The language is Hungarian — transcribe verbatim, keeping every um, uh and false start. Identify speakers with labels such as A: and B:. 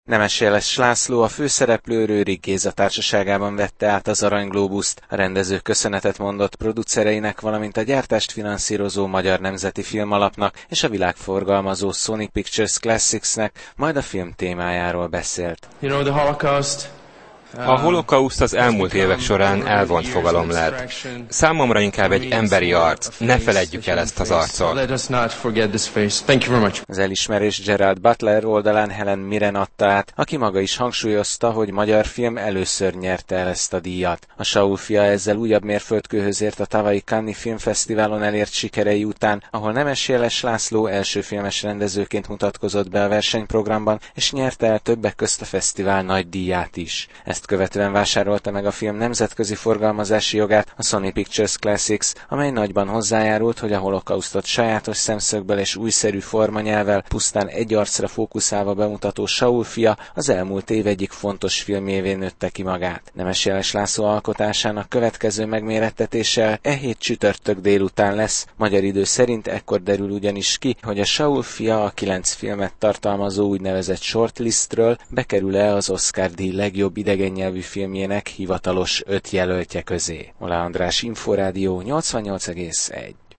A: Nemes Jeles László, a főszereplő Rőrig Géza társaságában vette át az Arany Glóbuszt. A rendező köszönetet mondott producereinek, valamint a gyártást finanszírozó Magyar Nemzeti Filmalapnak és a világforgalmazó Sony Pictures Classicsnek, majd a film témájáról beszélt.
B: You know, the Holocaust.
C: A holokauszt az elmúlt évek során elvont fogalom lett. Számomra inkább egy emberi arc. Ne feledjük el ezt az arcot.
A: Az elismerés Gerald Butler oldalán Helen Mirren adta át, aki maga is hangsúlyozta, hogy magyar film először nyerte el ezt a díjat. A Saul fia ezzel újabb mérföldkőhöz ért a tavalyi Cannes Filmfesztiválon elért sikerei után, ahol Nemes Jeles László első filmes rendezőként mutatkozott be a versenyprogramban, és nyerte el többek közt a fesztivál nagy díját is. Ezt követően vásárolta meg a film nemzetközi forgalmazási jogát a Sony Pictures Classics, amely nagyban hozzájárult, hogy a holokausztot sajátos szemszögből és újszerű formanyelvvel, pusztán egy arcra fókuszálva bemutató Saul fia az elmúlt év egyik fontos filmjévé nőtte ki magát. Nemes Jeles László alkotásának következő megmérettetése e hét csütörtök délután lesz, magyar idő szerint ekkor derül ugyanis ki, hogy a Saul fia a kilenc filmet tartalmazó úgynevezett shortlistről bekerül-e az Oscar-díj legjobb idegen nyelvű filmjének hivatalos öt jelöltje közé. Oláh András, Inforádió nyolcvannyolc egész egy.